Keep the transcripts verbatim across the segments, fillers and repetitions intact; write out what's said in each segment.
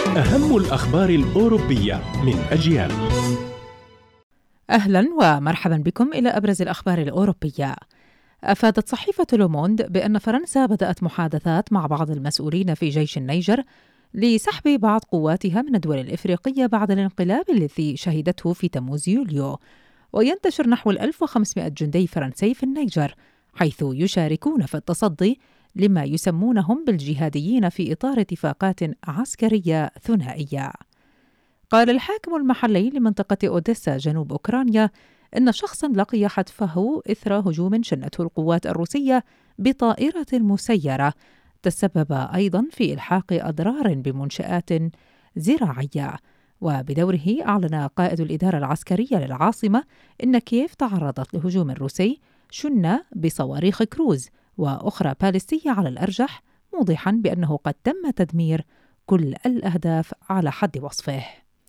أهم الأخبار الأوروبية من أجيال. أهلا ومرحبا بكم إلى أبرز الأخبار الأوروبية. أفادت صحيفة لوموند بأن فرنسا بدأت محادثات مع بعض المسؤولين في جيش النيجر لسحب بعض قواتها من الدول الإفريقية بعد الانقلاب الذي شهدته في تموز يوليو. وينتشر نحو ألف وخمسمائة جندي فرنسي في النيجر، حيث يشاركون في التصدي لما يسمونهم بالجهاديين في إطار اتفاقات عسكرية ثنائية. قال الحاكم المحلي لمنطقة أوديسا جنوب أوكرانيا إن شخصاً لقي حتفه إثر هجوم شنته القوات الروسية بطائرة مسيرة، تسبب أيضاً في إلحاق أضرار بمنشآت زراعية. وبدوره أعلن قائد الإدارة العسكرية للعاصمة إن كييف تعرضت لهجوم روسي شن بصواريخ كروز وأخرى باليستية على الأرجح، موضحاً بأنه قد تم تدمير كل الأهداف على حد وصفه.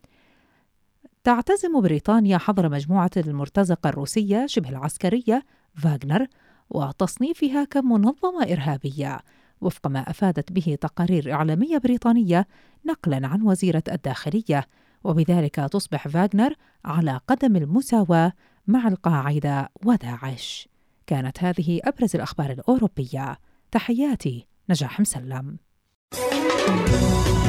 تعتزم بريطانيا حظر مجموعة المرتزقة الروسية شبه العسكرية فاغنر وتصنيفها كمنظمة إرهابية، وفق ما أفادت به تقارير إعلامية بريطانية نقلاً عن وزيرة الداخلية، وبذلك تصبح فاغنر على قدم المساواة مع القاعدة وداعش. كانت هذه أبرز الأخبار الأوروبية. تحياتي نجاح مسلم.